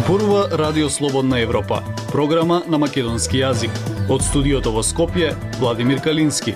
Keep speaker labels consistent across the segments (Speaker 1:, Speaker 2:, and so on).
Speaker 1: Зборува Радио Слободна Европа, програма на македонски јазик. Од студиото во Скопје, Владимир Калински.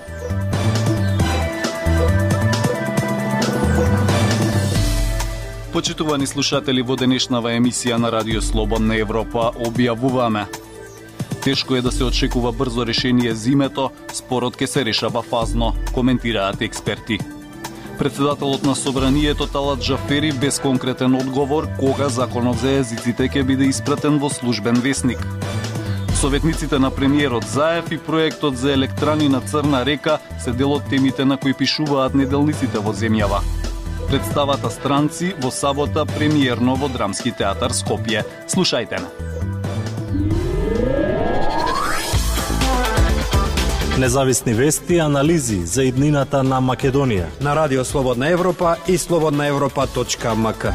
Speaker 1: Почитувани слушатели, во денешнава емисија на Радио Слободна Европа објавуваме: тешко е да се очекува брзо решение зимето, спорот ке се решава фазно, коментираат експерти. Председателот на Собранието Талат Џафери без конкретен одговор кога законот за јазиците ќе биде испратен во службен весник. Советниците на премиерот Заев и проектот за електрани на Црна река се дел од темите на кои пишуваат неделниците во земјава. Представата Странци во сабота премиерно во Драмски театар Скопје. Слушајте ме.
Speaker 2: Независни вести и анализи за иднината на Македонија
Speaker 3: на Радио Слободна Европа и slobodnaevropa.mk.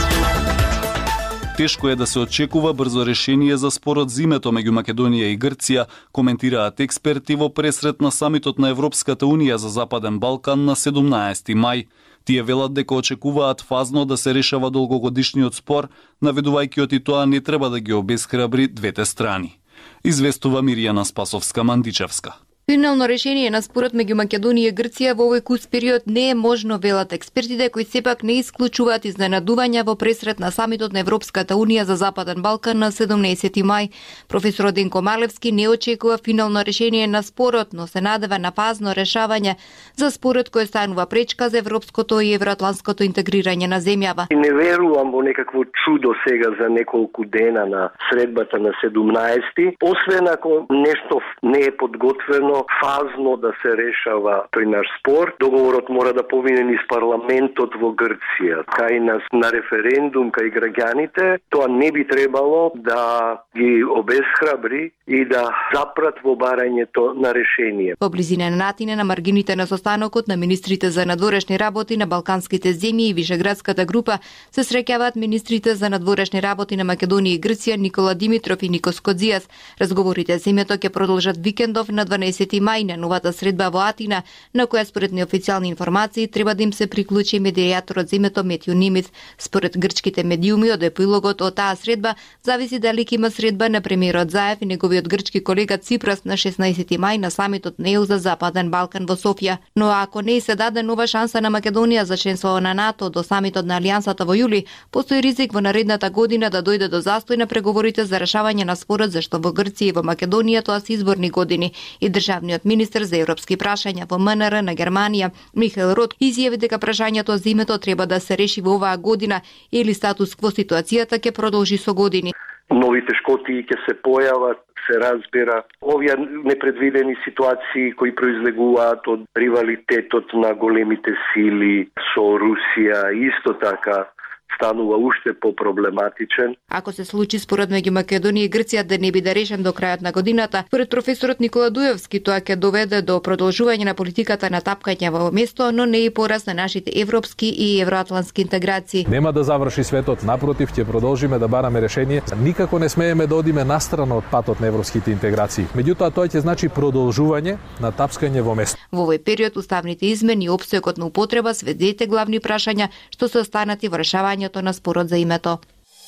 Speaker 1: Тешко е да се очекува брзо решение за спорот зимето меѓу Македонија и Грција, коментираат експерти во пресрет на самитот на Европската Унија за Западен Балкан на 17 мај. Тие велат дека очекуваат фазно да се решава долгогодишниот спор, наведувајќи тоа не треба да ги обесхрабри двете страни. Известува Мирјана Спасовска-Мандичевска.
Speaker 4: Финално решение на спорот меѓу Македонија и Грција во овој кус период не е можно, велат експертите, кои сепак не исклучуваат изненадувања во пресрет на самитот на Европската Унија за Западен Балкан на 17 мај. Професор Денко Малевски не очекува финално решение на спорот, но се надева на фазно решавање за спорот кој станува пречка за европското и евроатлантското интегрирање на земјава.
Speaker 5: Не верувам во некакво чудо сега за неколку дена на средбата на 17, освен ако нешто не е подготвено фазно да се решава тој наш спор. Договорот мора да помине низ парламентот во Грција, кај нас на референдум, кај граѓаните. Тоа не би требало да ги обесхрабри и да запрат во барањето на решение.
Speaker 4: Во близина на Атина, на маргините на состанокот на министрите за надворешни работи на балканските земји и Вишеградската група се среќаваат министрите за надворешни работи на Македонија и Грција Никола Димитров и Никос Кодзијас. Разговорите за земјето ќе продолжат викендов на 12 мај на новата средба во Атина, на која според неофицијални информации треба да им се приклучи медијаторот земјето Метју Нимиц. Според грчките медиуми, од епилогот од таа средба зависи дали ќе има средба на премиерот Заев и неговиот грчки колега Ципрас на 16 мај на самитот НЕУ за Западен Балкан во Софија. Но ако не се даде нова шанса на Македонија за членство на НАТО до самитот на Алијансата во јули, постои ризик во наредната година да дојде до застој на преговорите за решавање на спорот, зашто во Грција и во Македонија тоа се изборни години. И државниот министер за европски прашања во МНР на Германија, Михаел Рот, изјави дека прашањето за името треба да се реши во оваа година или статус кво ситуацијата ќе продолжи со години.
Speaker 5: Нови тешкоти ќе се појават, се разбира. Овие непредвидени ситуации кои произлегуваат од ривалитетот на големите сили со Русија, исто така станува уште попроблематичен.
Speaker 4: Ако се случи според меѓу Македонија и Грција да не биде решен до крајот на годината, според професорот Никола Дуевски, тоа ќе доведе до продолжување на политиката на тапкање во место, но не и пораз на нашите европски и евроатлантски интеграции.
Speaker 6: Нема да заврши светот, напротив, ќе продолжиме да бараме решение. Никако не смееме да одиме настрана од патот на европските интеграции. Меѓутоа тоа ќе значи продолжување на тапскање во место.
Speaker 4: Во овој период уставните измени и опсегот на употреба све двете главни прашања што се останати во решавањето на спорот за името.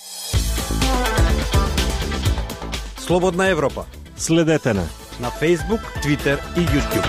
Speaker 3: Слободна Европа.
Speaker 2: Следете
Speaker 3: на Facebook, Twitter и YouTube.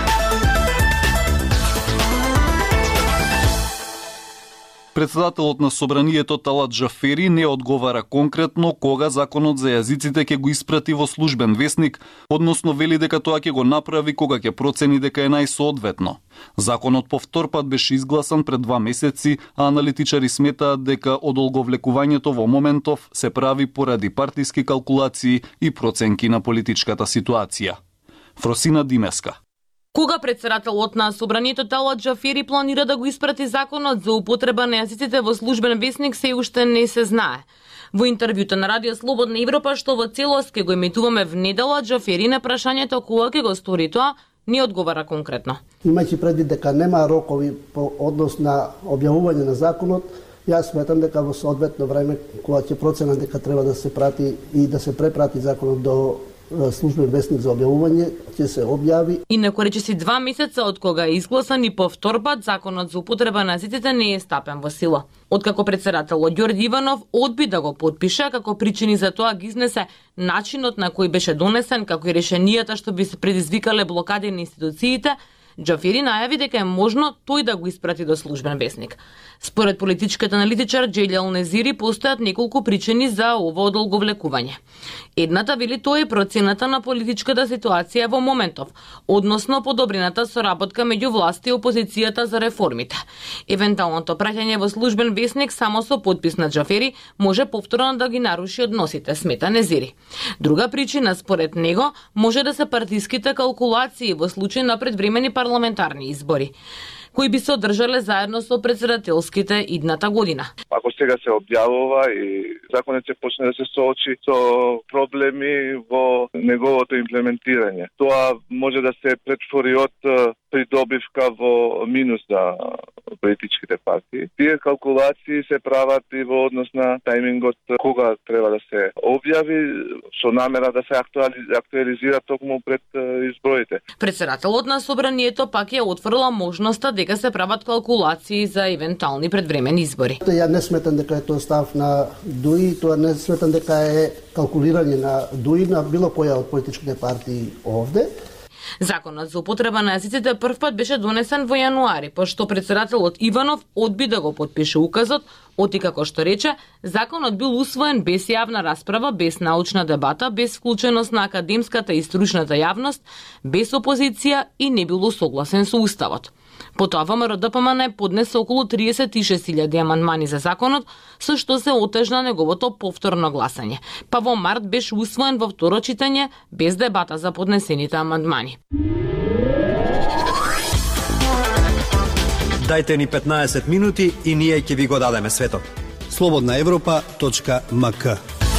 Speaker 1: Председателот на Собранието Талат Џафери не одговара конкретно кога законот за јазиците ќе го испрати во службен весник, односно вели дека тоа ќе го направи кога ќе процени дека е најсоодветно. Законот по втор пат беше изгласан пред 2 месеци, а аналитичари сметаат дека одолговлекувањето во моментов се прави поради партиски калкулации и проценки на политичката ситуација. Фросина Димеска.
Speaker 7: Кога председателот на Собранието Талат Џафери планира да го испрати законот за употреба на јазиците во службен весник се уште не се знае. Во интервјуто на Радио Слободна Европа, што во целост ќе го емитуваме в недела, Џафери на прашањето кога ќе го стори тоа, не одговара конкретно.
Speaker 8: Имајќи предвид дека нема рокови по однос на објавување на законот, јас сметам дека во соодветно време кога ќе проценам дека треба да се прати и да се препрати законот до службен вестник за објавување ќе се објави.
Speaker 7: Инаку речиси 2 месеца од кога е изгласан и повтор пат законот за употреба на езиците не е стапен во сила. Откако председателот Ѓорѓе Иванов одби да го потпише, како причини за тоа ги изнесе начинот на кој беше донесен, како и решенијата што би се предизвикале блокади на институциите, Џафери најави дека е можно тој да го испрати до службен вестник. Според политичкиот аналитичар Џелјал Незири постојат неколку причини за ова одолговлекување. Едната вели тоа е процената на политичката ситуација во моментов, односно подобрената соработка меѓу власт и опозицијата за реформите. Евентуалното праќање во службен вестник само со подпис на Џафери може повторно да ги наруши односите, смета Незири. Друга причина според него може да се партиските калкулации во случај на предвремени парламентарни избори, кои би се одржале заедно со председателските идната година.
Speaker 9: Ако сега се објавува и законот се почне да се соочи со проблеми во неговото имплементирање, тоа може да се претвори од придобивка во минус за политичките партии. Тие калкулации се прават и во однос на тајмингот кога треба да се објави, со намера да се актуализира токму пред изборите.
Speaker 7: Председателот на собранието пак ја отворила можноста дека се прават калкулации за евентуални предвремени избори.
Speaker 8: Ја не сметам дека е тоа став на ДУИ, тоа не сметам дека е калкулирање на ДУИ на било која од политичките партии овде.
Speaker 7: Законот за употреба на езиците првпат беше донесен во јануари, пошто председателот Иванов одби да го потпише указот, оти како што рече, законот бил усвоен без јавна расправа, без научна дебата, без вклученост на академската и стручната јавност, без опозиција и не бил согласен со уставот. Потоа ВМРО ДПМН поднесе околу 36.000 амандмани за законот, со што се отежна неговото повторно гласање. Па во март беше усвоен во второ читање без дебата за поднесените амандмани.
Speaker 3: Дајте ни 15 минути и ние ќе ви го дадеме светот. slobodnaevropa.mk.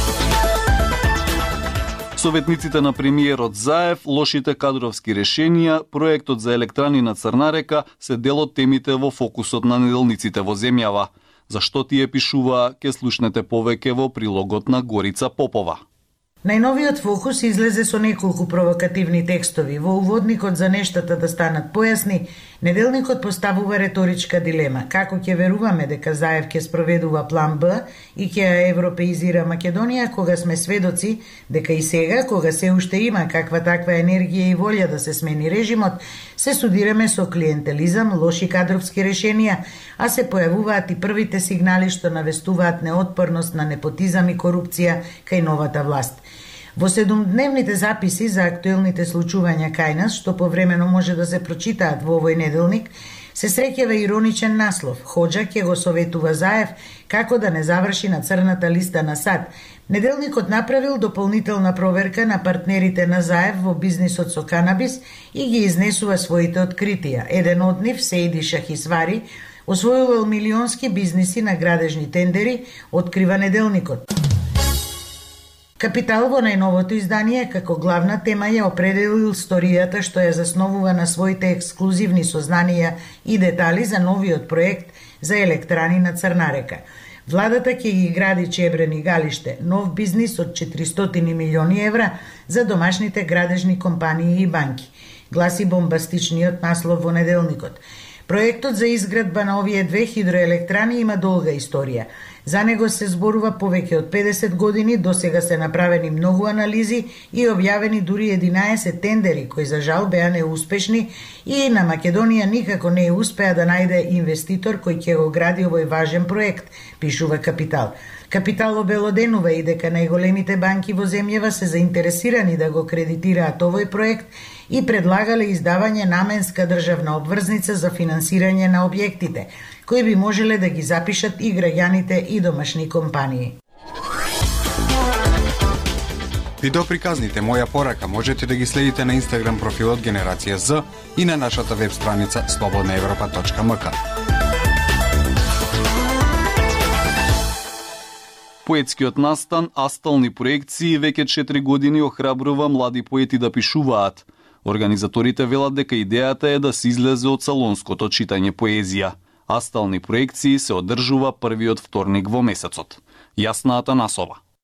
Speaker 1: Советниците на премиерот Заев, лошите кадровски решенија, проектот за електрани на Црна река се дел од темите во фокусот на неделниците во земјава. Зашто тие пишува, ке слушнете повеќе во прилогот на Горица Попова.
Speaker 10: Најновиот фокус излезе со неколку провокативни текстови. Во уводникот за нештата да станат појасни, неделникот поставува реторичка дилема. Како ќе веруваме дека Заев ќе спроведува план Б и ќе ја европеизира Македонија, кога сме сведоци дека и сега, кога се уште има каква таква енергија и волја да се смени режимот, се судираме со клиентелизам, лоши кадровски решенија, а се појавуваат и првите сигнали што навестуваат неотпорност на непотизам и корупција кај новата власт. Во 7-дневните записи за актуелните случувања кај нас, што повремено може да се прочитаат во овој неделник, се среќава ироничен наслов. Хоџа ќе го советува Заев како да не заврши на црната листа на САД. Неделникот направил дополнителна проверка на партнерите на Заев во бизнисот со канабис и ги изнесува своите откритија. Еден од нив, Сејди Шахисвари, освојувал милионски бизниси на градежни тендери, открива неделникот. Капитал во најновото издание како главна тема ја определил историјата што ја засновува на своите ексклузивни сознанија и детали за новиот проект за електрани на Црна река. Владата ќе ги гради Чебрен и Галиште, нов бизнис од 400 милиони евра за домашните градежни компании и банки, гласи бомбастичниот наслов во неделникот. Проектот за изградба на овие две хидроелектрани има долга историја. За него се зборува повеќе од 50 години, досега се направени многу анализи и објавени дури 11 тендери, кои за жал беа неуспешни и на Македонија никако не успеа да најде инвеститор кој ќе го гради овој важен проект, пишува Капитал. Капитал обелоденува и дека најголемите банки во земјава се заинтересирани да го кредитираат овој проект и предлагале издавање наменска државна обврзница за финансирање на објектите, кои би можеле да ги запишат и граѓаните и домашни компании.
Speaker 11: Видеоприказните Моја порака можете да ги следите на Инстаграм профилот Генерација З и на нашата веб страница slobodnaevropa.mk.
Speaker 1: Поетскиот настан Астални проекции веќе 4 години охрабрува млади поети да пишуваат. Организаторите велат дека идејата е да се излезе од салонското читање поезија. Астални проекции се одржува првиот вторник во месецот. Јасна Атанасова.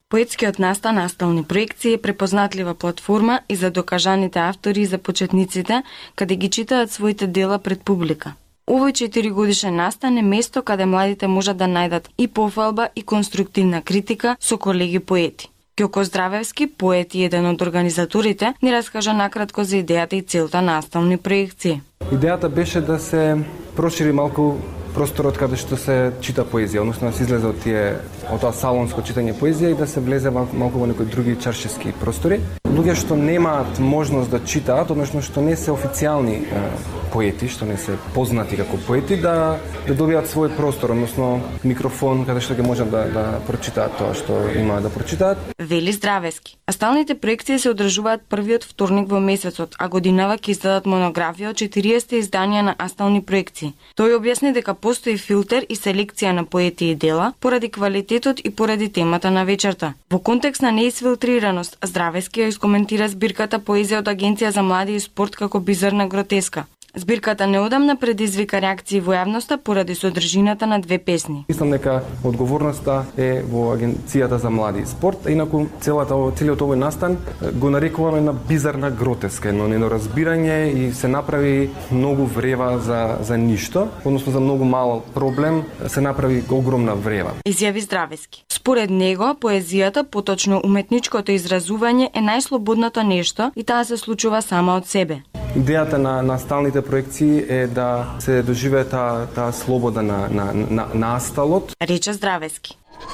Speaker 12: Поетскиот настан настални проекции е препознатлива платформа и за докажаните автори и за почетниците, каде ги читаат своите дела пред публика. Овој 4-годишен настан е место каде младите можат да најдат и пофалба и конструктивна критика со колеги поети. Ѓоко Здравевски, поет и еден од организаторите, ни раскажа накратко за идејата и целта настални проекции.
Speaker 13: Идејата беше да се прошири малку просторот каде што се чита поезија, односно да се излезе од тоа салонско читање поезија и да се влезе малку во некои други чаршески простори. Луѓе што немаат можност да читаат, односно што не се официјални поети, што не се познати како поети, да добијат свој простор, односно микрофон каде што ќе можат да прочитаат тоа што имаат да прочитаат.
Speaker 12: Вели Здравески. А сталните проекции се одржуваат првиот вторник во месецот, а годинава ќе издадат монографија од 40 изданија на астални проекции. Тој објасни дека постои филтер и селекција на поети и дела поради квалитетот и поради темата на вечерта. Во контекст на неисфилтрираност, Здравески ја искоментира збирката поезија од Агенција за млади и спорт како бизарна гротеска. Збирката неодамна предизвика реакции во јавноста поради содржината на две песни.
Speaker 13: Мислам дека одговорноста е во Агенцијата за млади и спорт, а инаку целиот овој настан го нарекуваме на бизарна гротеска, едно неразбирање и се направи многу врева за ништо, односно за многу мал проблем се направи огромна врева.
Speaker 12: Изјави Здравески. Според него, поезијата, поточно уметничкото изразување е најслободното нешто и таа се случува сама од себе.
Speaker 13: Идејата на сталните проекции е да се доживее таа слобода на насталот.
Speaker 12: Рече Здравески.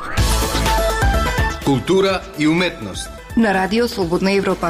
Speaker 14: Култура и уметност.
Speaker 4: На Радио Слободна Европа.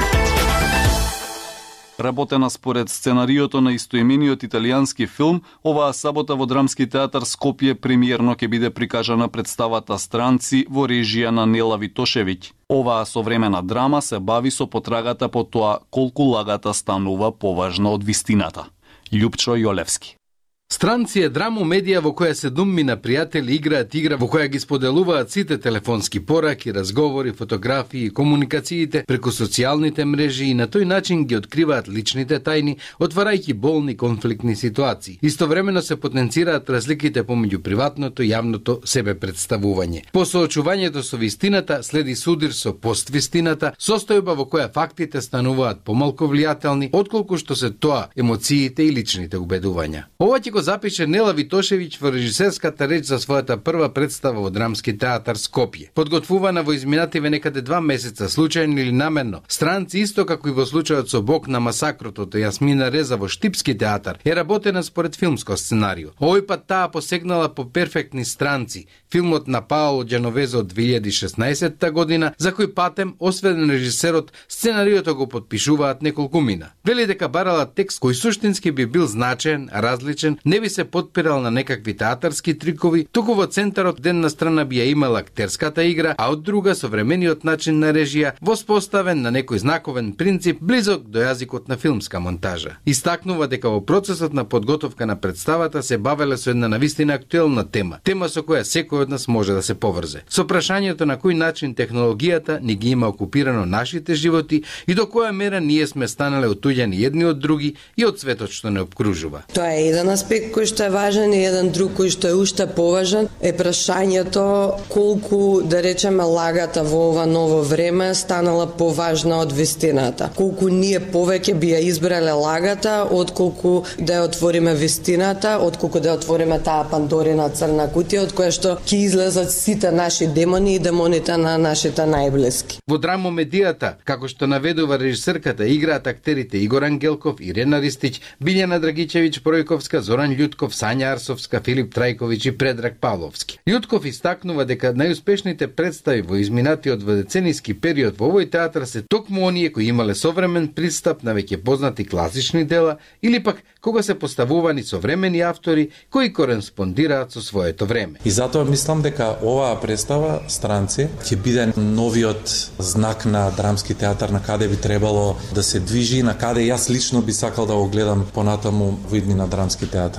Speaker 1: Работена според сценариото на истоимениот италијански филм, оваа сабота во Драмски театар Скопје премиерно ќе биде прикажана представата Странци во режија на Нела Витошевиќ. Оваа современа драма се бави со потрагата по тоа колку лагата станува поважна од вистината. Љупчо Јолевски.
Speaker 14: Странци е драму-медија во која 7 пријатели играат игра во која ги споделуваат сите телефонски пораки, разговори, фотографии и комуникациите преку социјалните мрежи и на тој начин ги откриваат личните тајни, отварајќи болни конфликтни ситуации. Истовремено се потенцираат разликите помеѓу приватното и јавното себепредставување. По соочувањето со вистината следи судир со поствистината, состојба во која фактите стануваат помалку влијателни отколку што се тоа емоциите и личните убедувања. Ова ќе го запише Нела Витошевиќ во режисерската реч за својата прва представа во Драмски театар Скопје. Подготвувана во изминативе некаде 2 месеца, случајно или намерно, Странци, исто како и во случајот со Бог на масакрото од Јасмина Реза во Штипски театар, е работена според филмско сценарио. Овој пат таа посегнала по перфектни странци, филмот на Паоло Џановезо од 2016 година, за кој патем, освен режисерот, сценариото го подпишуваат неколку мина. Вели дека барала текст кој суштински би бил значаен, различен, не би се подпирал на некакви театарски трикови, туку во центарот една страна би ја имала актерската игра, а од друга современиот начин на режија, воспоставен на некој знаковен принцип, близок до јазикот на филмска монтажа. Истакнува дека во процесот на подготовка на представата се бавеле со една навистина актуелна тема со која секој од нас може да се поврзе. Со прашањето на кој начин технологијата ни ги има окупирано нашите животи и до која мера ние сме станале отуѓени едни од други и од светот што не обкружува.
Speaker 15: Тоа е еден аспект кој што е важен и еден друг кој што е уште поважен е прашањето колку, да речеме, лагата во ова ново време станала поважна од вистината. Колку ние повеќе би ја избрале лагата отколку да ја отвориме вистината, отколку да ја отвориме таа Пандорина црна кутија од која што ќе излезат сите наши демони и демоните на нашите најблиски.
Speaker 14: Во драмомедијата, како што наведува режисерката, играат актерите Игор Ангелков, Ирена Ристич, Билјана Драгичевиќ Пројковска, Зоран Љутков, Сања Арсовска, Филип Трајковиќ и Предраг Павловски. Љутков истакнува дека најуспешните представи во изминатиот дводеценијски период во овој театар се токму оние кои имале современ пристап на веќе познати класични дела или пак кога се поставувани современи автори кои кореспондираат со своето време.
Speaker 2: И затоа мислам дека оваа представа Странци ќе биде новиот знак на Драмски театар на каде би требало да се движи, на каде јас лично би сакал да го гледам понатаму во иднина Драмски театар.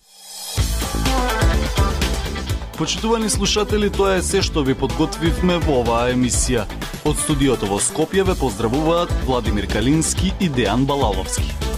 Speaker 1: Почитувани слушатели, тоа е се што ви подготвивме во оваа емисија. Од студиото во Скопје ве поздравуваат Владимир Калински и Дејан Балаловски.